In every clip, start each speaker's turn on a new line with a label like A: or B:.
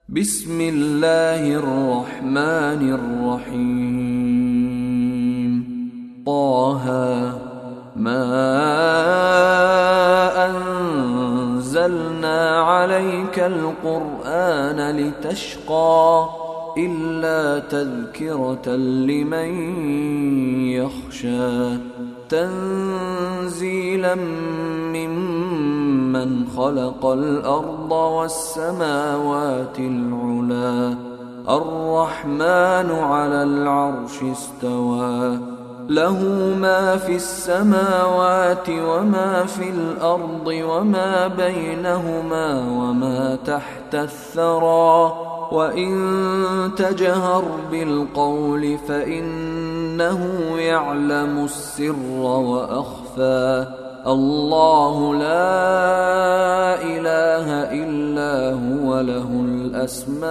A: بسم الله الرحمن الرحيم. طه ما أنزلنا عليك القرآن لتشقى إلا تذكرة لمن يخشى تنزيلا ممن خلق الأرض والسماوات العلى الرحمن على العرش استوى له ما في السماوات وما في الأرض وما بينهما وما تحت الثرى وإن تجهر بالقول فإنه يعلم السر وأخفى الله لا إله إلا هو له الأسماء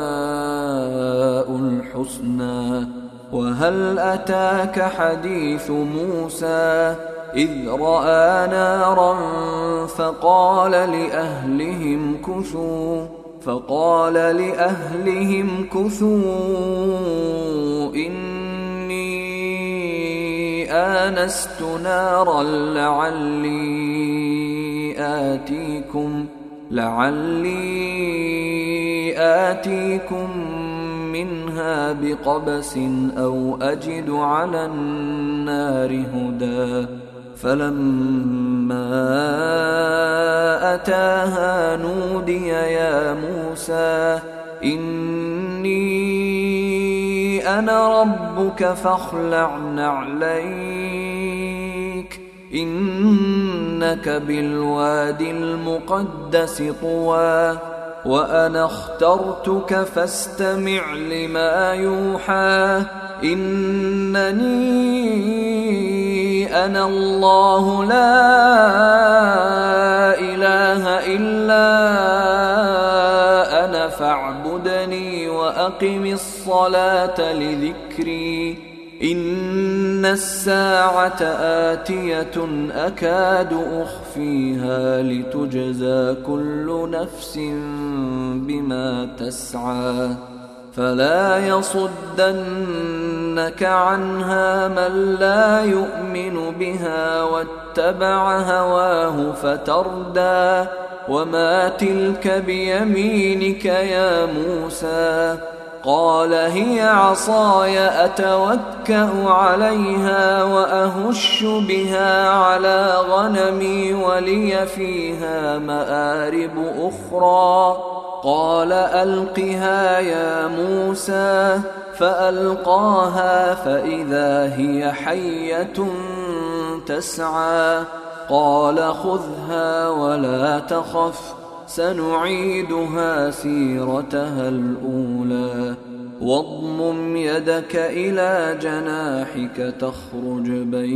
A: الحسنى. وهل أتاك حديث موسى إذ رأى نارا فقال لأهلهم كثوا إني آنست نارا لعلي آتيكم منها بقبس أو أجد على النار هدى فلما أتاها نودي يا موسى إني أنا ربك فاخلع نعليك إنك بالوادي المقدس طوى وأنا اخترتك فاستمع لما يوحى إنني أنا الله لا إله إلا أنا فاعبدني وأقم الصلاة لذكري إن الساعة آتية أكاد أخفيها لتجزى كل نفس بما تسعى فلا يصدنك عنها من لا يؤمن بها واتبع هواه فتردى وما تلك بيمينك يا موسى قال هي عصاي أتوكأ عليها وأهش بها على غنمي ولي فيها مآرب أخرى قال ألقها يا موسى فألقاها فإذا هي حية تسعى قال خذها ولا تخف سنعيدها سيرتها الأولى واضمم يدك إلى جناحك تخرج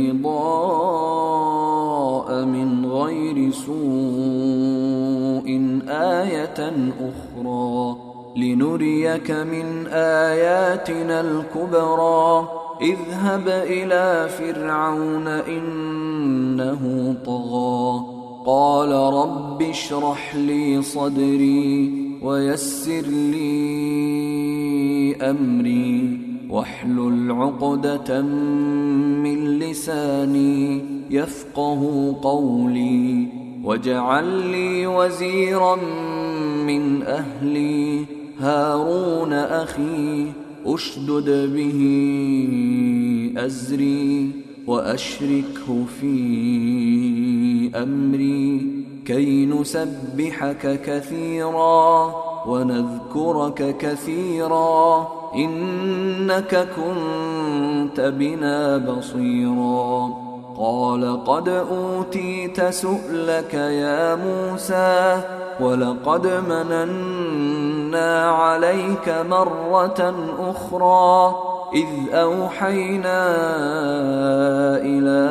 A: بيضاء من غير سوء آية أخرى لنريك من آياتنا الكبرى اذهب إلى فرعون إنه طغى قال رب اشرح لي صدري ويسر لي أمري واحلل عقدة من لساني يفقه قولي واجعل لي وزيرا من أهلي هارون أخي أشدد به أزري وأشركه في أمري كي نسبحك كثيرا ونذكرك كثيرا إنك كنت بنا بصيرا قال قد أوتيت سؤلك يا موسى ولقد مننا عليك مرة أخرى إذ أوحينا إلى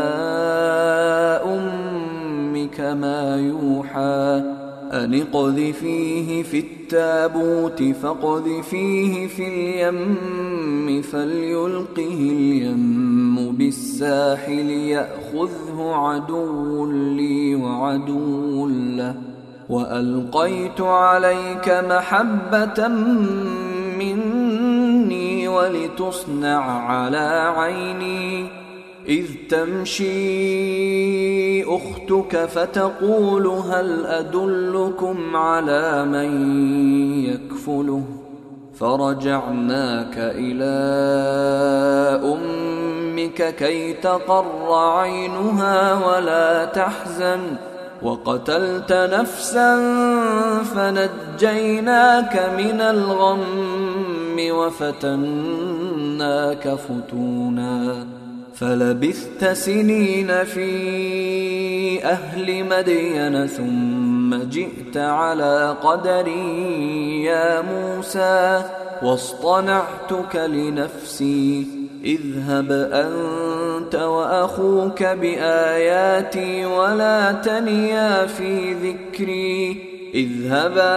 A: أمك ما يوحى أن اقذفيه في التابوت فاقذفيه في اليم فليلقه اليم بالساحل يأخذه عدو لي وعدو له وألقيت عليك محبة مني ولتصنع على عيني إذ تمشي أختك فتقول هل أدلكم على من يكفله فرجعناك إلى أمك كي تقر عينها ولا تحزن وقتلت نفسا فنجيناك من الغم وفتناك فتونا فلبثت سنين في أهل مدين ثم جئت على قدري يا موسى واصطنعتك لنفسي اذهب أنت وأخوك بآياتي ولا تنيا في ذكري اذهبا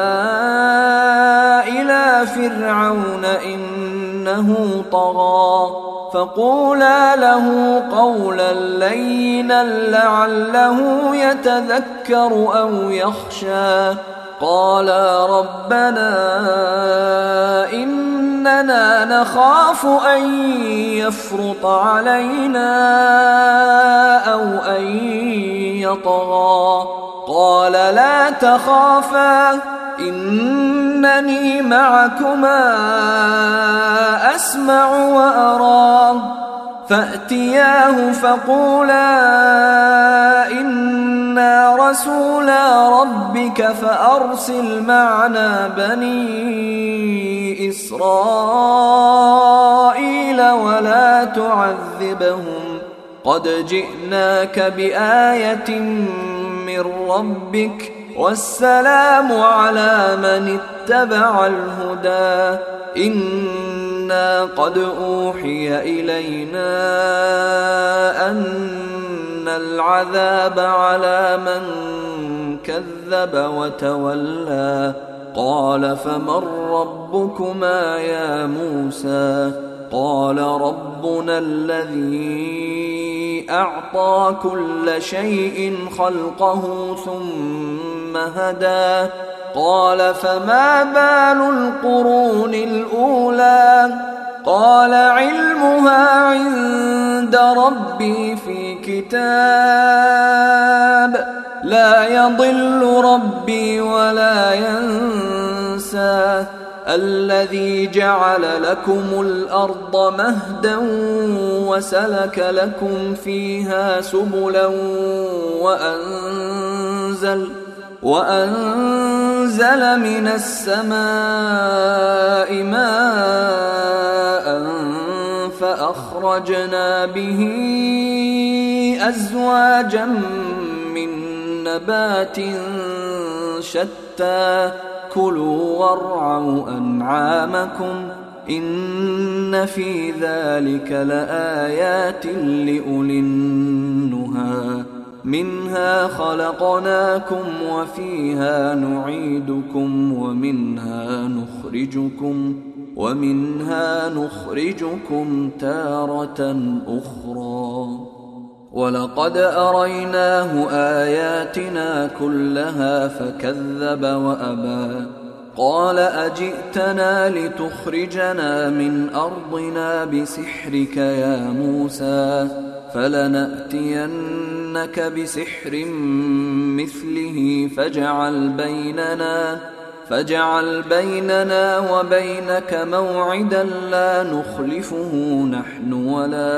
A: إلى فرعون إنه طغى فقولا له قولا لينا لعله يتذكر أو يخشى قالا ربنا إننا نخاف أن يفرط علينا أو أن يطغى قال لا تخافا إنني معكما أسمع وأرى فأتياه فقولا إنا رسولا ربك فأرسل معنا بني إسرائيل ولا تعذبهم قد جئناك بآية من ربك والسلام على من اتبع الهدى إنا قد أوحي إلينا أن العذاب على من كذب وتولى قال فمن ربكما يا موسى قال ربنا الذي أعطى كل شيء خلقه ثم هدى قال فما بال القرون الأولى قال علمها عند ربي في كتاب لا يضل ربي ولا ينسى الذي جعل لكم الأرض مهدا وسلك لكم فيها سبلا وأنزل من السماء ماء فأخرجنا به أزواجا من نبات شتى كلوا وارعوا أنعامكم إن في ذلك لآيات لأولي النهى منها خلقناكم وفيها نعيدكم ومنها نخرجكم تارة أخرى ولقد أريناه آياتنا كلها فكذب وأبى قال أجئتنا لتخرجنا من أرضنا بسحرك يا موسى فلنأتينك بسحر مثله فاجعل بيننا وبينك موعدا لا نخلفه نحن ولا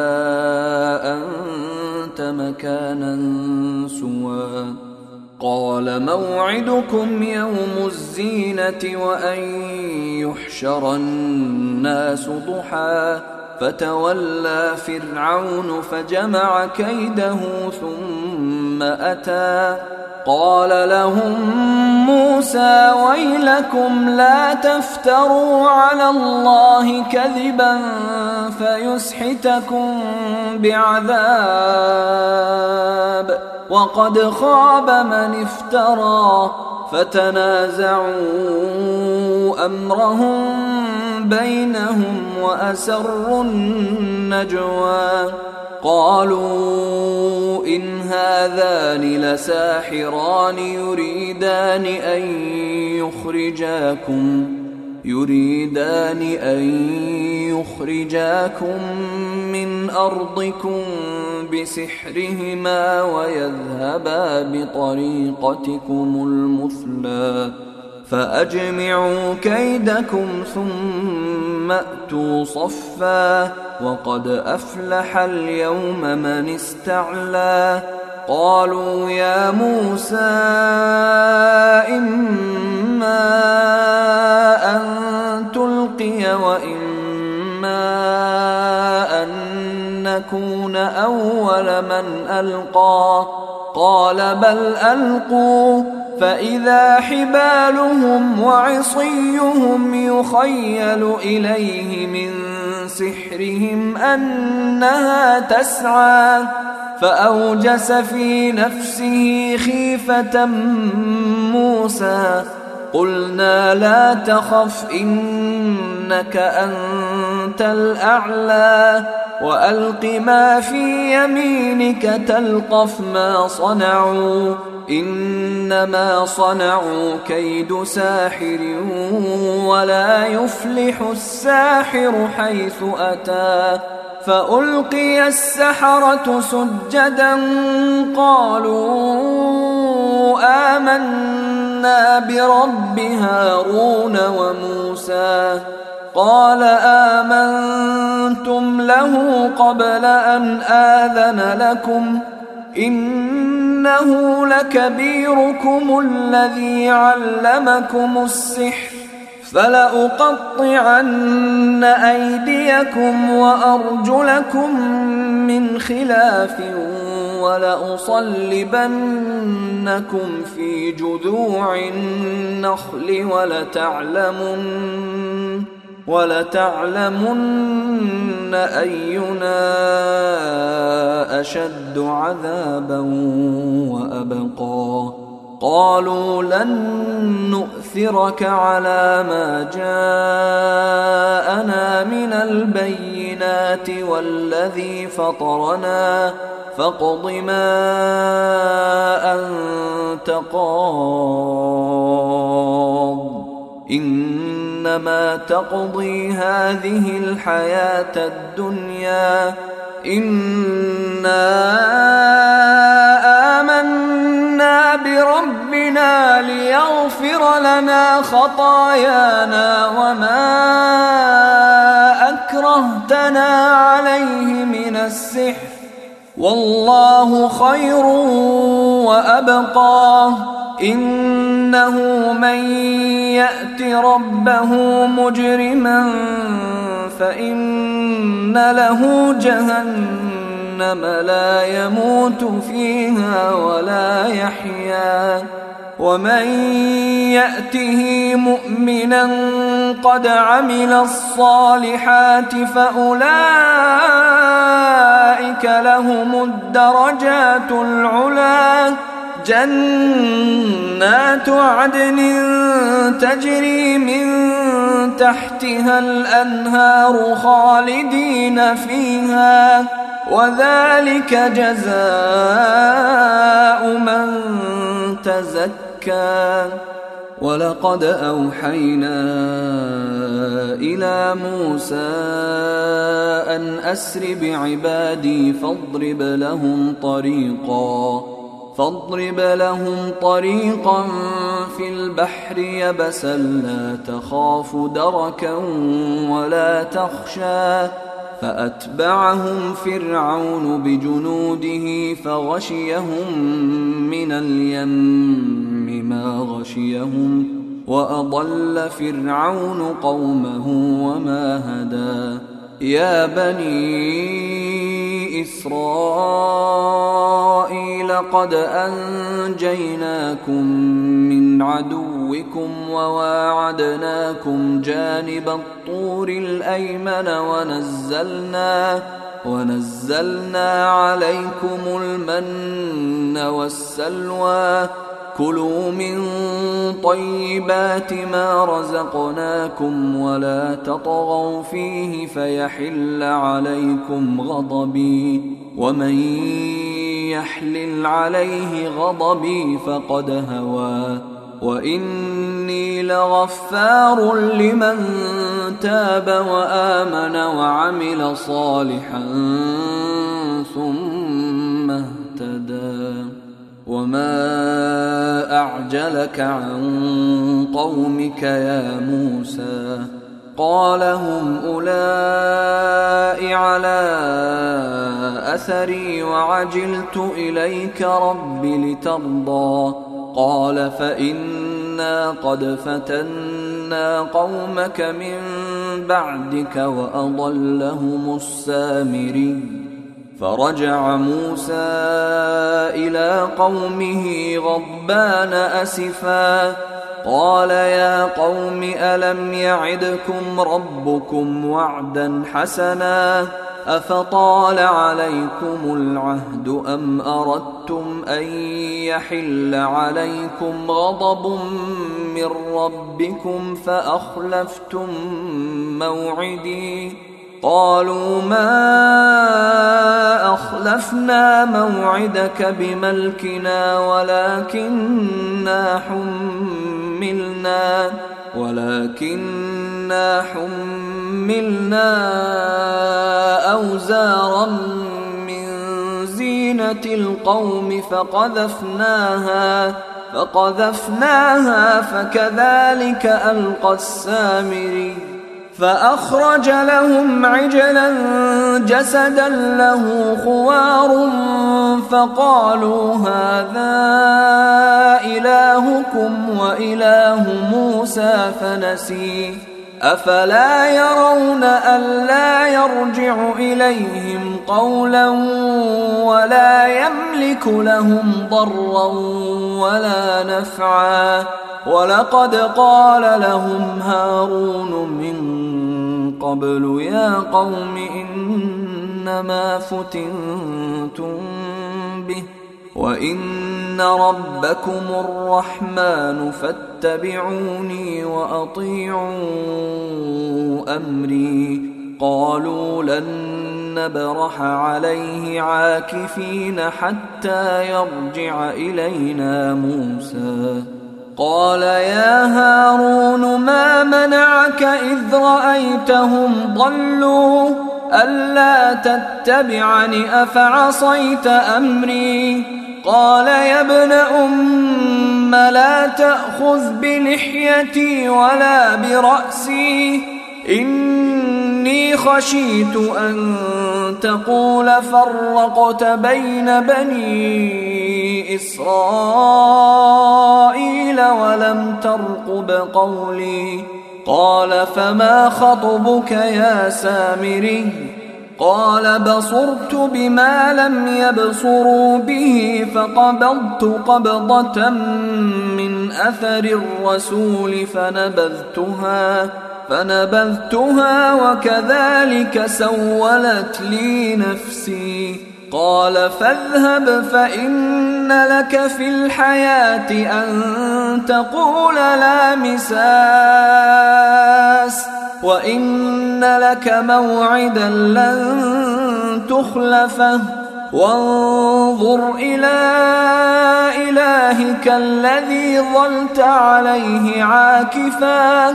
A: أنت مكانا سوى قال موعدكم يوم الزينة وأن يحشر الناس ضحى فتولى فرعون فجمع كيده ثم أتى قال لهم موسى ويلكم لا تفتروا على الله كذبا فيسحتكم بعذاب وقد خاب من افترى فتنازعوا أمرهم بينهم وأسروا النجوى قالوا إن هذان لساحران يريدان أن يخرجاكم من أرضكم بسحرهما ويذهبا بطريقتكم المثلى فأجمعوا كيدكم ثم أتوا صفا وقد أفلح اليوم من استعلى قالوا يا موسى إما أن تلقي وإما أن نكون أول من ألقى قال بل ألقوا فإذا حبالهم وعصيهم يخيل إليه من سحرهم أنها تسعى فأوجس في نفسه خيفة موسى قلنا لا تخف إنك أنت الأعلى وألق ما في يمينك تلقف ما صنعوا إنما صنعوا كيد ساحر ولا يفلح الساحر حيث أتى فألقي السحرة سجدا قالوا آمنا برب هارون وموسى قال آمنتم له قبل أن آذن لكم إنه لكبيركم الذي علمكم السحر فلأقطعن أيديكم وأرجلكم من خلاف ولأصلبنكم في جذوع النخل ولتعلمن أينا أشد عذابا وأبقى قالوا لن نؤثرك على ما جاءنا من البينات والذي فطرنا فاقض ما أنت قاض إنما تقضي هذه الحياة الدنيا إنا آمنا بربنا ليغفر لنا خطايانا وما أكرهتنا عليه من السحر والله خير وأبقى إنه من يأت ربه مجرما فإن له جهنم لا يموت فيها ولا يحيا ومن يأته مؤمنا قد عمل الصالحات فأولئك لهم الدرجات العلى جنات عدن تجري من تحتها الأنهار خالدين فيها وذلك جزاء من تزكى ولقد أوحينا إلى موسى أن أسر بعبادي فاضرب لهم طريقا في البحر يبسا لا تخاف دركا ولا تخشى فأتبعهم فرعون بجنوده فغشيهم من اليم ما غشيهم وأضل فرعون قومه وما هدى يا بني إسرائيل قد أنجيناكم من عدوكم وواعدناكم جانب الطور الأيمن ونزلنا عليكم المن والسلوى كلوا من طيبات ما رزقناكم ولا تطغوا فيه فيحل عليكم غضبي، ومن يحلل عليه غضبي فقد هوى، وإني لغفار لمن تاب وآمن وعمل صالحا ثم اهتدى. وما أعجلك عن قومك يا موسى؟ قال هم أولئك على أثري وعجلت إليك رب لترضى. قال فإنا قد فتنا قومك من بعدك وأضلهم السامري. فرجع موسى إلى قومه غضبان أسفا قال يا قوم ألم يعدكم ربكم وعدا حسنا أفطال عليكم العهد أم أردتم أن يحل عليكم غضب من ربكم فأخلفتم موعدي؟ قالوا ما أخلفنا موعدك بملكنا ولكننا حملنا أوزارا من زينة القوم فقذفناها فكذلك ألقى السامري. فأخرج لهم عجلا جسدا له خوار فقالوا هذا إلهكم وإله موسى فنسي. أفلا يرون ألا يرجع إليهم قولا ولا يملك لهم ضرا ولا نفعا؟ ولقد قال لهم هارون من قبل يا قوم إنما فتنتم به وإن ربكم الرحمن فاتبعوني وأطيعوا أمري. قالوا لن نبرح عليه عاكفين حتى يرجع إلينا موسى. قال يا هارون ما منعك إذ رأيتهم ضلوا ألا تتبعني أفعصيت أمري؟ قال يا ابن أم لا تأخذ بلحيتي ولا برأسي إني خشيت أن تقول فرقت بين بني إسرائيل ولم ترقب قولي. قال فما خطبك يا سامري؟ قال بصرت بما لم يبصروا به فقبضت قبضة من أثر الرسول فنبذتها وكذلك سولت لي نفسي. قال فاذهب فإن لك في الحياة أن تقول لا مساس وإن لك موعدا لن تخلفه وانظر إلى إلهك الذي ظلت عليه عاكفا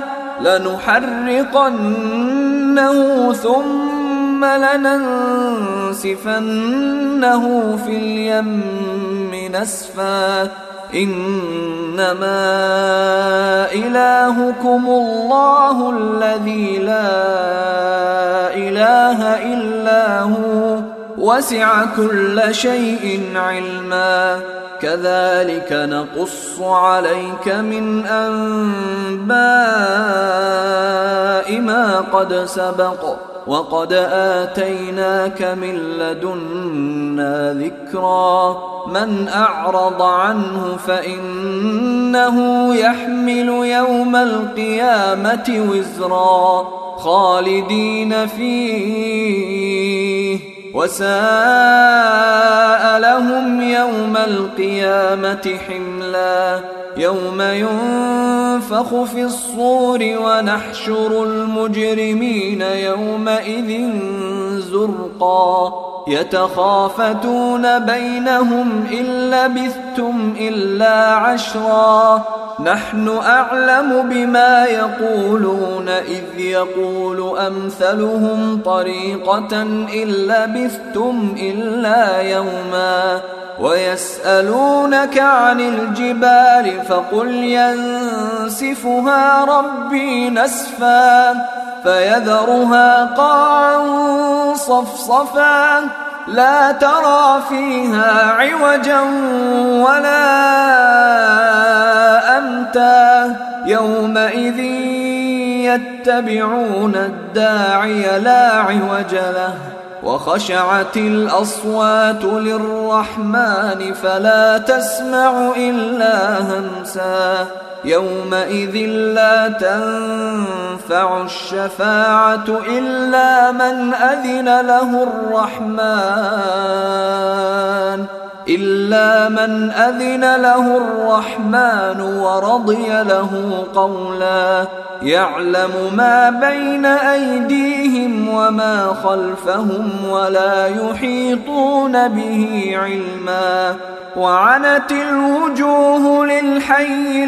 A: لنحرقنه ثم لننسفنه في اليم نسفا إنما إلهكم الله الذي لا إله إلا هو وسع كل شيء علما كذلك نقص عليك من أنباء ما قد سبق وقد آتيناك من لدنا ذكرا من أعرض عنه فإنه يحمل يوم القيامة وزرا خالدين فيه وساء لهم يوم القيامة حملا يوم ينفخ في الصور ونحشر المجرمين يومئذ زرقا يتخافتون بينهم إن لبثتم إلا عشرا نحن أعلم بما يقولون إذ يقول أمثلهم طريقة إن لبثتم إلا يوما ويسألونك عن الجبال فقل ينسفها ربي نسفا فيذرها قاعا صفصفا لا ترى فيها عوجا ولا أمتا يومئذ يتبعون الداعي لا عوج له وخشعت الأصوات للرحمن فلا تسمع إلا همسا يومئذ لا تنفع الشفاعة إلا من أذن له الرحمن ورضي له قولا يعلم ما بين أيديهم وما خلفهم ولا يحيطون به علما وعنت الوجوه للحي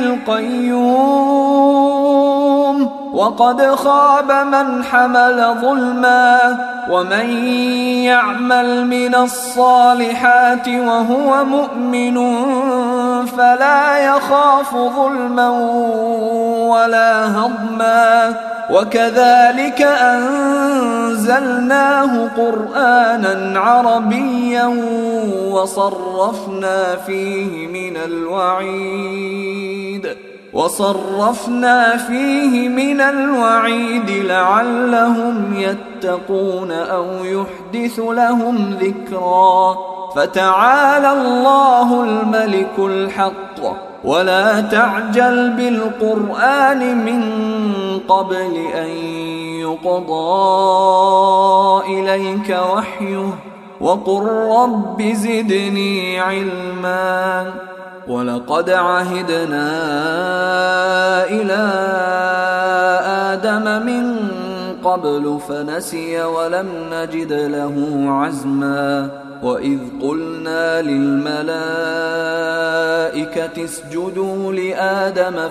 A: القيوم وقد خاب من حمل ظلما ومن يعمل من الصالحات وهو مؤمن فلا يخاف ظلما ولا هضما وكذلك أنزلناه قرآنا عربيا وصرفنا فيه من الوعيد لعلهم يتقون أو يحدث لهم ذكرا فتعالى الله الملك الحق ولا تعجل بالقرآن من قبل أن يقضى إليك وحيه وقل رب زدني علما ولقد عهدنا إلى آدم من قبل فنسي ولم نجد له عزما وإذ قلنا للملائكة اسجدوا لآدم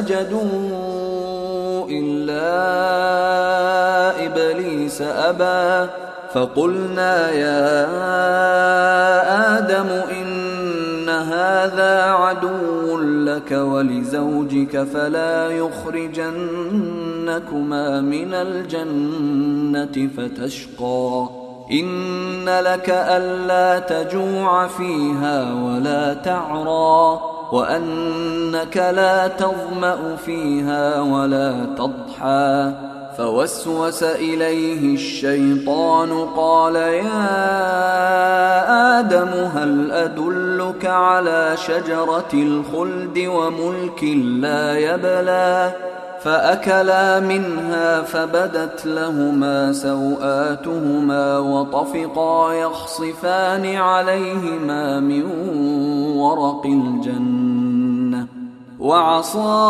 A: فسجدوا إلا إبليس أبى فقلنا يا آدم إن هذا عدو لك ولزوجك فلا يخرجنكما من الجنة فتشقى إن لك ألا تجوع فيها ولا تعرى وأنك لا تظمأ فيها ولا تضحى فوسوس إليه الشيطان قال يا آدم هل أدلك على شجرة الخلد وملك لا يبلى فأكلا منها فبدت لهما سوآتهما وطفقا يخصفان عليهما من ورق الجنة وعصى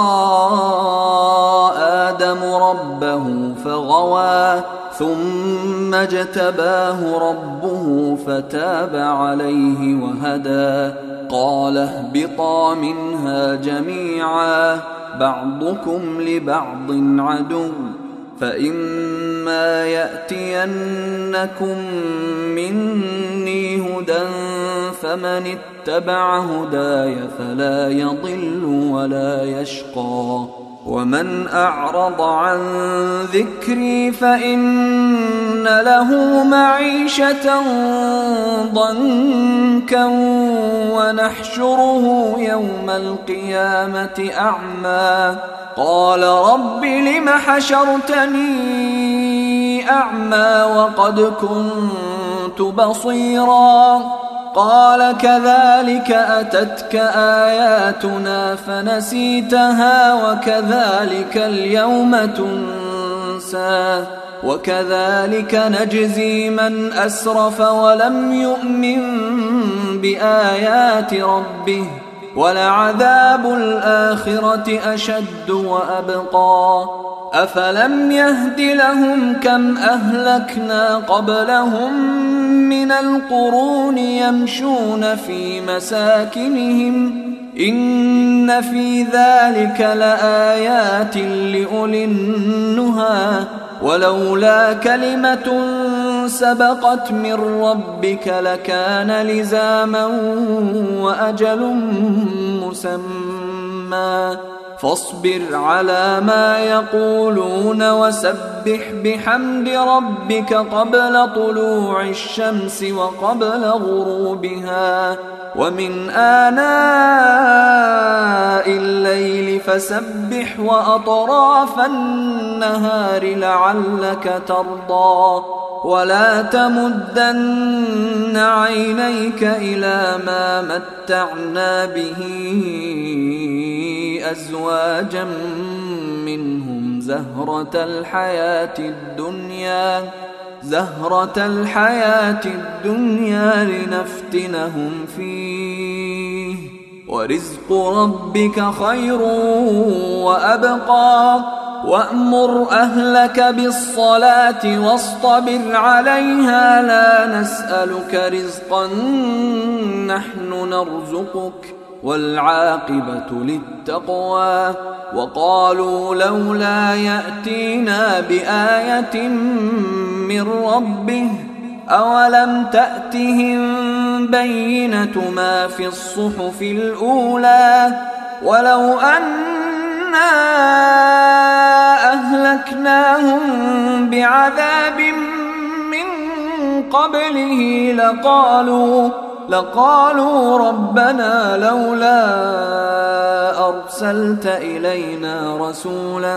A: آدم ربه فغوى ثم اجتباه ربه فتاب عليه وهدى قال اهبطا منها جميعا بعضكم لبعض عدو فإما يأتينكم مني هدى فمن اتبع هداي فلا يضل ولا يشقى ومن أعرض عن ذكري فإن له معيشة ضنكا ونحشره يوم القيامة أعمى قال رب لم حشرتني أعمى وقد كنت بصيرا قال كذلك أتتك آياتنا فنسيتها وكذلك اليوم ينسى وكذلك نجزي من أسرف ولم يؤمن بآيات ربه ولعذاب الآخرة أشد وأبقى أفلم يهد لهم كم أهلكنا قبلهم من القرون يمشون في مساكنهم إن في ذلك لآيات لأولي النهى ولولا كلمة سبقت من ربك لكان لزاما وأجل مسمى فاصبر على ما يقولون وسبح بحمد ربك قبل طلوع الشمس وقبل غروبها ومن آناء الليل فسبح وأطراف النهار لعلك ترضى ولا تمدن عينيك إلى ما متعنا به أزواجا منهم زهرة الحياة الدنيا لنفتنهم فيه ورزق ربك خير وأبقى وأمر أهلك بالصلاة واصطبر عليها لا نسألك رزقا نحن نرزقك والعاقبة للتقوى وقالوا لولا يأتينا بآية من ربه أولم تأتهم بينة ما في الصحف الأولى ولو أنا أهلكناهم بعذاب من قبله لقالوا ربنا لولا أرسلت إلينا رسولا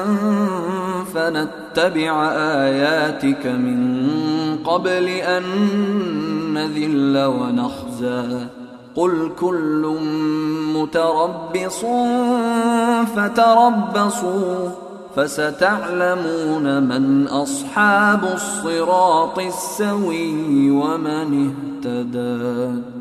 A: فنتبع آياتك من قبل أن نذل ونخزى قل كل متربص فتربصوا فستعلمون من أصحاب الصراط السوي ومن اهتدى.